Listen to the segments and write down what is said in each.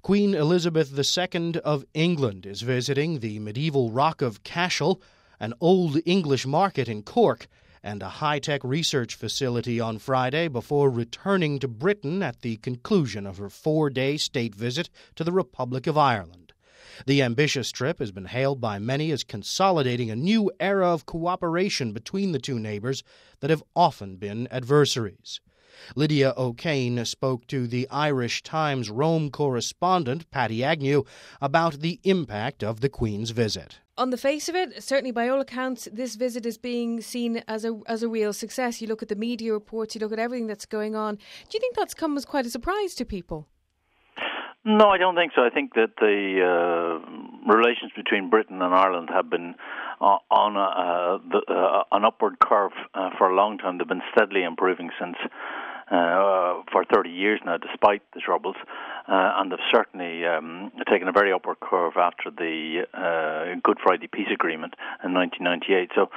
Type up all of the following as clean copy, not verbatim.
Queen Elizabeth II of England is visiting the medieval Rock of Cashel, an old English market in Cork, and a high-tech research facility on Friday before returning to Britain at the conclusion of her 4-day state visit to the Republic of Ireland. The ambitious trip has been hailed by many as consolidating a new era of cooperation between the two neighbours that have often been adversaries. Lydia O'Kane spoke to the Irish Times Rome correspondent, Paddy Agnew, about the impact of the Queen's visit. On the face of it, certainly by all accounts, this visit is being seen as a real success. You look at the media reports, you look at everything that's going on. Do you think that's come as quite a surprise to people? No, I don't think so. I think that the relations between Britain and Ireland have been on an upward curve for a long time. They've been steadily improving since for 30 years now, despite the troubles, and they've certainly taken a very upward curve after the Good Friday Peace Agreement in 1998. So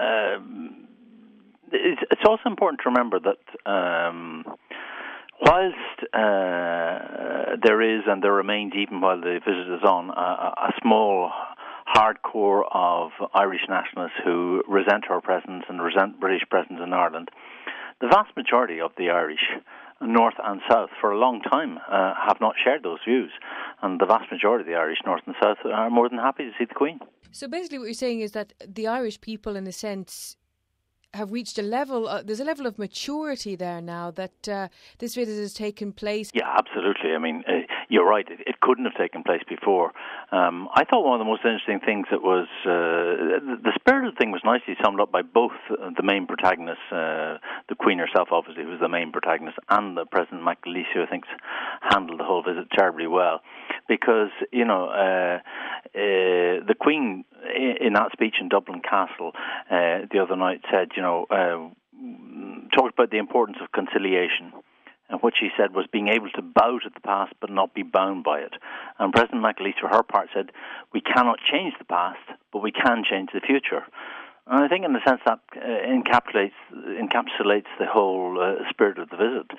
it's also important to remember that whilst there is and there remains, even while the visit is on, a small hardcore of Irish nationalists who resent our presence and resent British presence in Ireland, the vast majority of the Irish, north and south, for a long time have not shared those views. And the vast majority of the Irish, north and south, are more than happy to see the Queen. So basically what you're saying is that the Irish people, in a sense, have reached a level, there's a level of maturity there now that this visit has taken place. Yeah, absolutely. I mean, you're right. It couldn't have taken place before. I thought one of the most interesting things that was, the spirit of the thing was nicely summed up by both the main protagonists, the Queen herself, obviously, who was the main protagonist, and the President McAleese, who I think handled the whole visit terribly well. Because, you know, the Queen, in that speech in Dublin Castle the other night, said, you know, talked about the importance of conciliation. And what she said was being able to bow to the past but not be bound by it. And President McAleese, for her part, said, we cannot change the past, but we can change the future. And I think in a sense that encapsulates the whole spirit of the visit.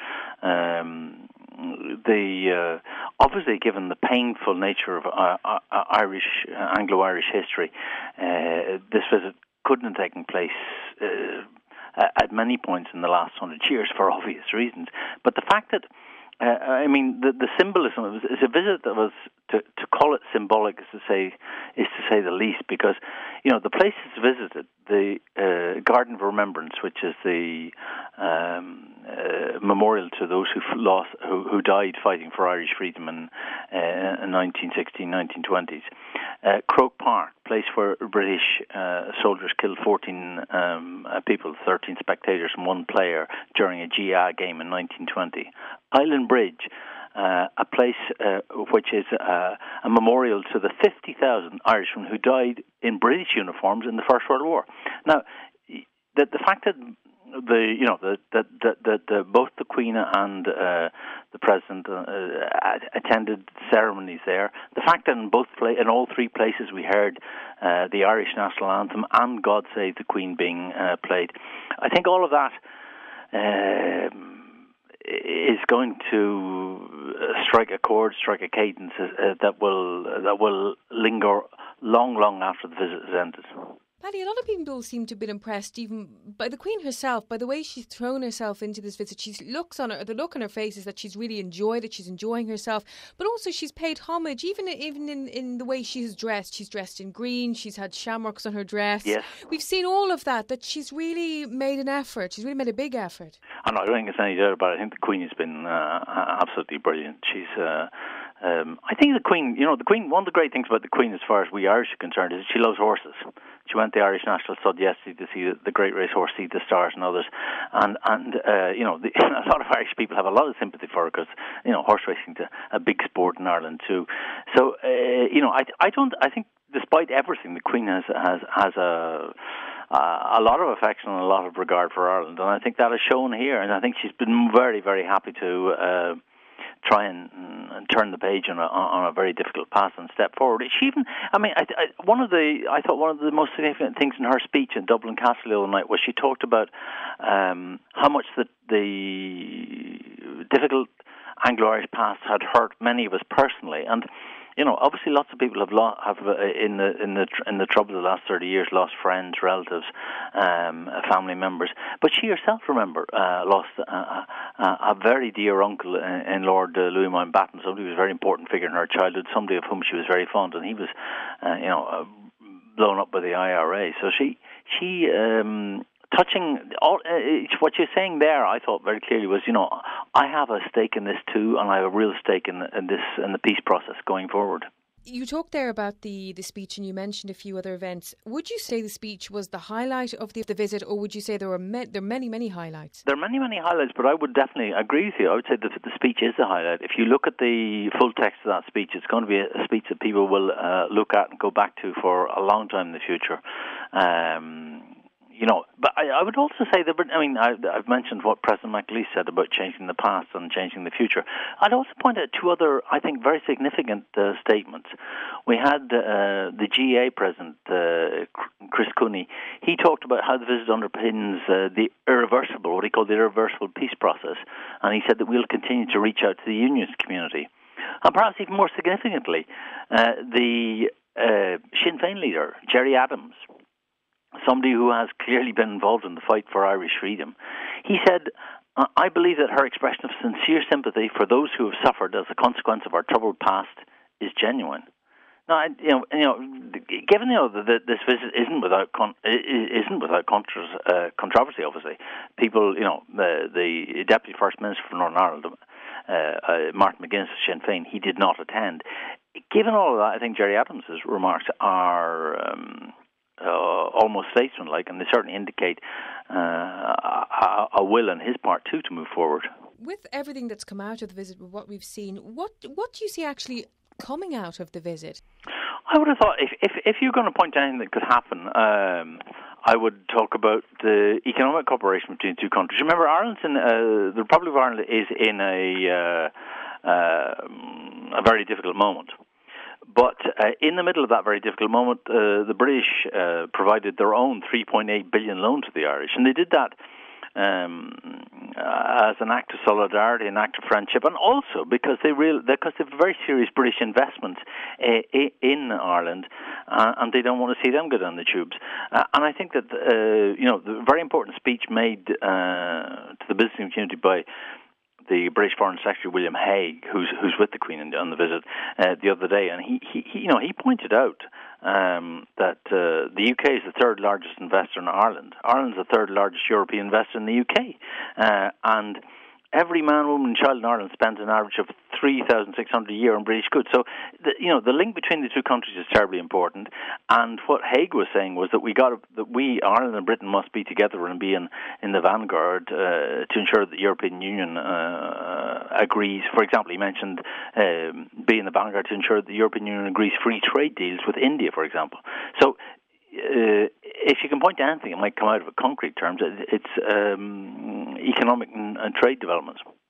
Obviously, given the painful nature of Anglo-Irish history, this visit couldn't have taken place at many points in the last 100 years for obvious reasons. But the fact that, the symbolism is a visit that was, to call it symbolic is to say the least, because, you know, the places visited, the Garden of Remembrance, which is the memorial to those who died fighting for Irish freedom in 1916, 1920s. Croke Park, place where British soldiers killed 14 people, 13 spectators and 1 player during a GA game in 1920. Island Bridge, a place which is a memorial to the 50,000 Irishmen who died in British uniforms in the First World War. Now, the fact that both the Queen and the President attended ceremonies there, the fact that in all 3 places we heard the Irish national anthem and God Save the Queen being played, I think all of that is going to strike a cadence that will linger long after the visit has ended. Paddy, a lot of people seem to have been impressed even by the Queen herself, by the way she's thrown herself into this visit. The look on her face is that she's really enjoyed it, she's enjoying herself, but also she's paid homage, even in the way she's dressed. She's dressed in green, she's had shamrocks on her dress. Yes. We've seen all of that she's really made an effort. She's really made a big effort. I don't think there's any doubt about it. I think the Queen has been absolutely brilliant. She's... I think the Queen, one of the great things about the Queen as far as we Irish are concerned is she loves horses. She went to the Irish National Stud yesterday to see the great racehorse, See the Stars and others. And a lot of Irish people have a lot of sympathy for her because, horse racing is a big sport in Ireland too. So, I think despite everything, the Queen has a lot of affection and a lot of regard for Ireland. And I think that is shown here. And I think she's been very, very happy to try and turn the page on a very difficult path and step forward. She even, I thought one of the most significant things in her speech in Dublin Castle the other night was she talked about how much the difficult Anglo-Irish past had hurt many of us personally, and obviously, lots of people have in the trouble of the last 30 years lost friends, relatives, family members. But she herself, lost a very dear uncle in Lord Louis Mountbatten, somebody who was a very important figure in her childhood, somebody of whom she was very fond, and he was, blown up by the IRA. So she touching what you're saying there, I thought very clearly was, I have a stake in this too, and I have a real stake in the peace process going forward. You talked there about the speech, and you mentioned a few other events. Would you say the speech was the highlight of the visit, or would you say there are many highlights? There are many highlights, but I would definitely agree with you. I would say that the speech is the highlight. If you look at the full text of that speech, it's going to be a speech that people will look at and go back to for a long time in the future. But I would also say that, I've mentioned what President McAleese said about changing the past and changing the future. I'd also point out two other, I think, very significant statements. We had the GA president, Chris Cooney. He talked about how the visit underpins what he called the irreversible peace process, and he said that we'll continue to reach out to the unionist community. And perhaps even more significantly, the Sinn Féin leader, Gerry Adams, somebody who has clearly been involved in the fight for Irish freedom, he said, I believe that her expression of sincere sympathy for those who have suffered as a consequence of our troubled past is genuine. Now, given that this visit isn't without controversy, obviously, people, the Deputy First Minister for Northern Ireland, Martin McGuinness of Sinn Féin, he did not attend. Given all of that, I think Gerry Adams' remarks are almost statesmanlike, and they certainly indicate a will on his part too to move forward. With everything that's come out of the visit, with what we've seen, what do you see actually coming out of the visit? I would have thought if you're going to point to anything that could happen, I would talk about the economic cooperation between the two countries. Remember, the Republic of Ireland is in a very difficult moment. But in the middle of that very difficult moment, the British provided their own $3.8 billion loan to the Irish, and they did that as an act of solidarity, an act of friendship, and also because they have very serious British investments in Ireland, and they don't want to see them go down the tubes. And I think that the very important speech made to the business community by the British Foreign Secretary William Hague, who's with the Queen on the visit the other day, and he pointed out that the UK is the third largest investor in Ireland. Ireland's the third largest European investor in the UK, and every man, woman, and child in Ireland spends an average of $3,600 a year on British goods. So, the link between the two countries is terribly important. And what Hague was saying was that we, Ireland and Britain, must be together and be in the vanguard to ensure that the European Union agrees. For example, he mentioned be in the vanguard to ensure that the European Union agrees free trade deals with India, for example. So, if you can point to anything, it might come out of it concrete terms. It's economic and trade developments.